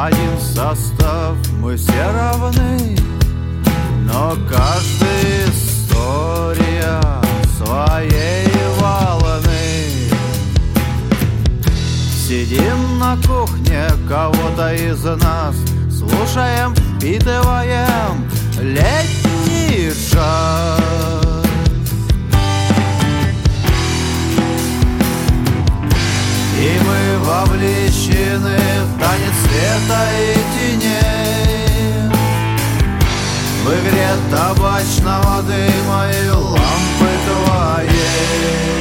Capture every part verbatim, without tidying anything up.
один состав, мы все равны, но каждая история своей волны. Сидим на кухне кого-то из нас, слушаем, впитываем летний джаз. И мы вовлечены в танец света и теней, в игре табачного дыма и лампы твоей.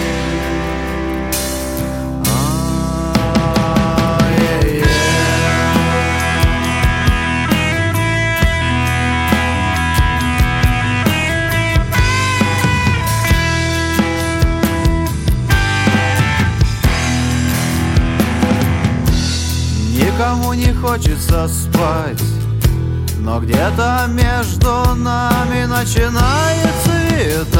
Никому не хочется спать, но где-то между нами начинает светать.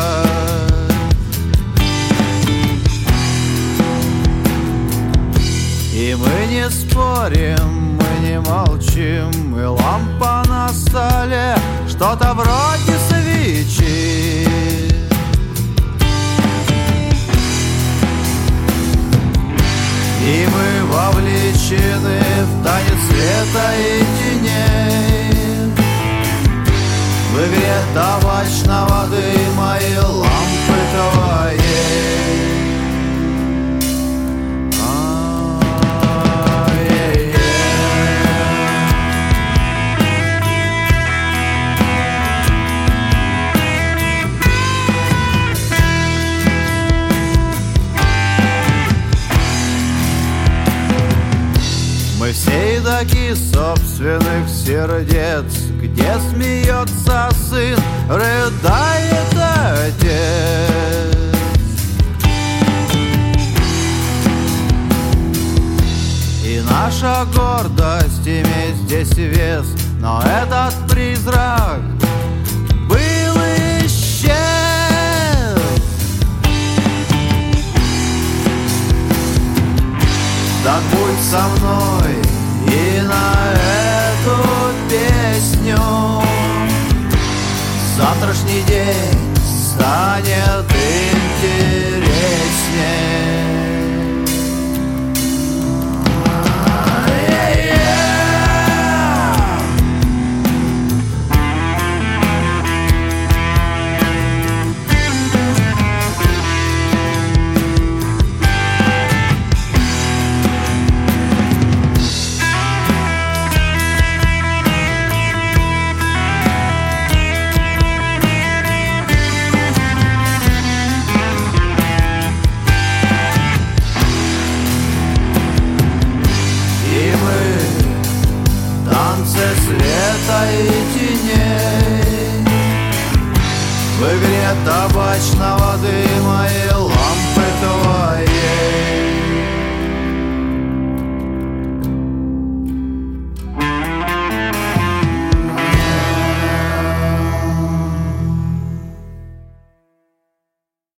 И мы не спорим, мы не молчим, и лампа на столе что-то вроде свечи. И мы вовлечены в танец света и теней, в игре табачного дыма и лампы твоей. Мы все едоки собственных сердец, где смеется сын, рыдает отец. И наша гордость имеет здесь вес, но этот призрак был и исчез. Так будь со мной и на эту песню. Завтрашний день станет интереснее. Света и теней, в игре табачного дыма и